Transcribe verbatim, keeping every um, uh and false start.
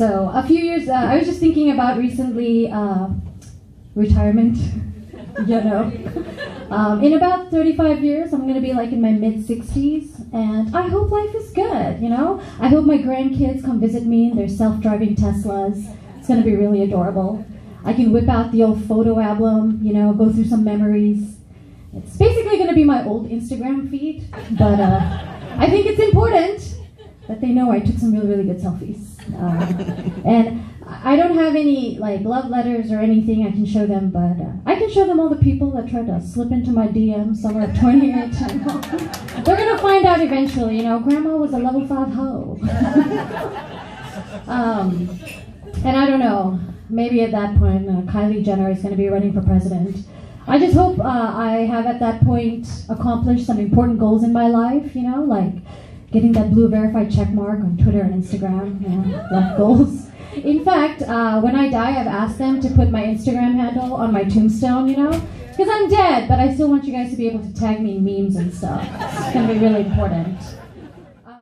So a few years, uh, I was just thinking about recently uh, retirement, you know. Um, in about thirty-five years, I'm going to be like in my mid sixties, and I hope life is good, you know. I hope my grandkids come visit me in their self-driving Teslas. It's going to be really adorable. I can whip out the old photo album, you know, go through some memories. It's basically going to be my old Instagram feed, but uh, I think it's important that they know I took some really, really good selfies. Uh, and I don't have any like love letters or anything I can show them, but uh, I can show them all the people that tried to slip into my D Ms somewhere at twenty-eight. They're going to find out eventually, you know, Grandma was a level five hoe. um, and I don't know, maybe at that point uh, Kylie Jenner is going to be running for president. I just hope uh, I have at that point accomplished some important goals in my life, you know, like getting that blue verified check mark on Twitter and Instagram, you know, life goals. In fact, uh, when I die, I've asked them to put my Instagram handle on my tombstone, you know, because I'm dead, but I still want you guys to be able to tag me in memes and stuff. It's going to be really important.